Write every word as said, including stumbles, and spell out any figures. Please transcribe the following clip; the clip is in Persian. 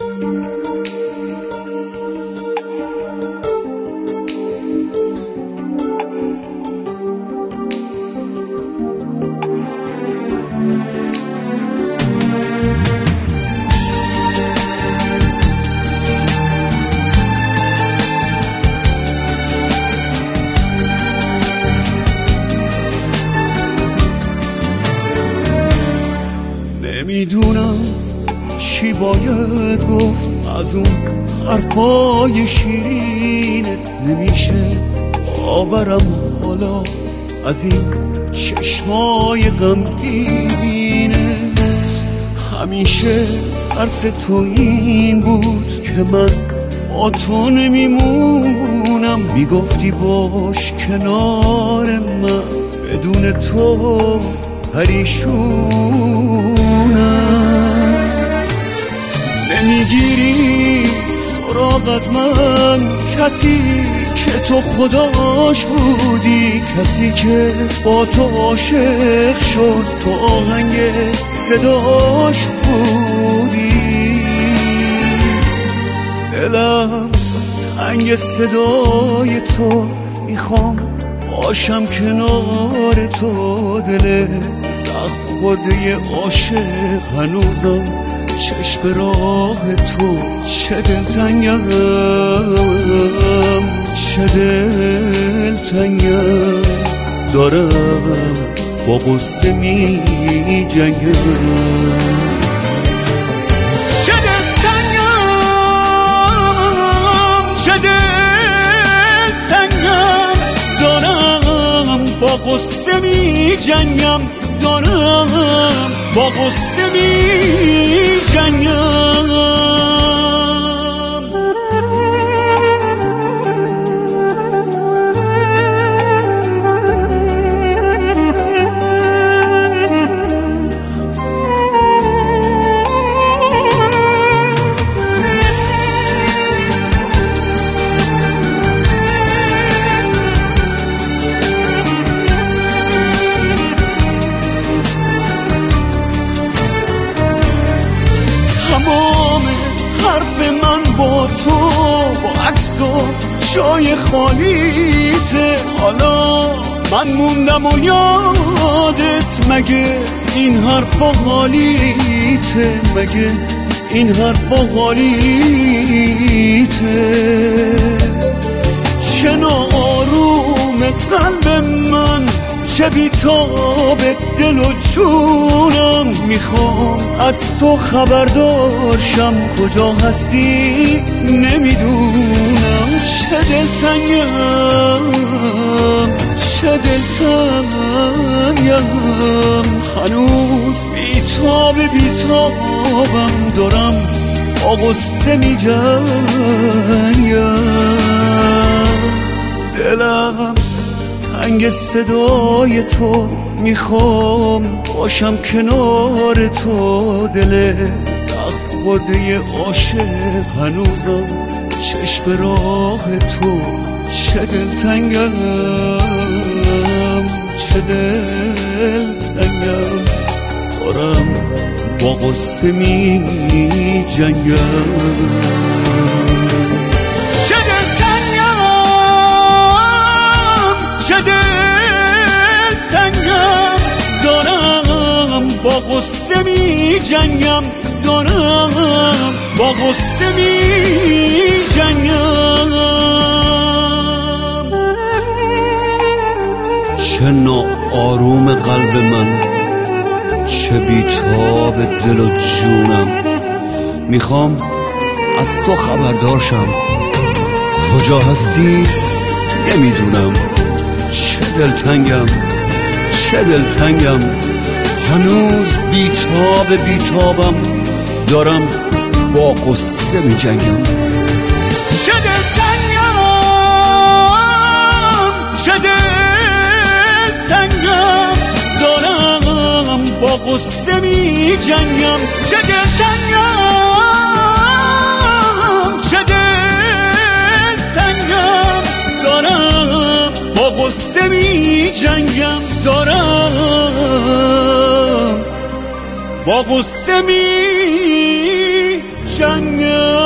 نمیدونم چی باید گفت از اون حرفای شیرینه، نمیشه باورم حالا از این چشمای غمگینه. همیشه ترس تو این بود که من با تو نمیمونم، میگفتی باش کنار من، بدون تو پریشونم. نمیگیری سراغ از من، کسی که تو خداش بودی، کسی که با تو عاشق شد، تو آهنگ صداش بودی. دلم تنگ صدای تو، میخوام باشم کنار تو. دل سخت خوده عاشق هنوزم چشم راه تو. چه دلتنگم، چه دلتنگم، دارم با غصه می جنگم. چه دلتنگم، چه دلتنگم، دارم با غصه می جنگم، دارم با غصه می جنگم. تمام حرف من با تو، با عکس و جای خالیته. حالا من موندم و یادت، مگه این حرفا حالیته، مگه این حرفا حالیته. چه ناآروم قلب من، چه بیتاب دل و جونم، میخوام از تو خبردارشم، کجا هستی نمیدونم. چه دلتنگم، چه دلتنگم، هنوز بیتاب بیتابم، دارم با غصه میجنگم. دلم تنگ صدای تو، میخوام باشم کنار تو. دل سخت خورده عاشق هنوزم چشم راه تو. چه دلتنگم، چه دلتنگم، دارم با غصه می جنگم. با غصه می جنگم، دارم با غصه می جنگم. چه ناآروم قلب من، چه بیتاب دل و جونم، میخوام از تو خبردارشم، کجا هستی نمیدونم. چه دلتنگم، چه دلتنگم، هنوز بیتاب بیتابم، دارم با غصه می جنگم. چه دلتنگم، چه دلتنگم، دارم با غصه می جنگم. چه دلتنگم، چه دلتنگم، دارم با غصه می جنگم، دارم با غصه می جنگم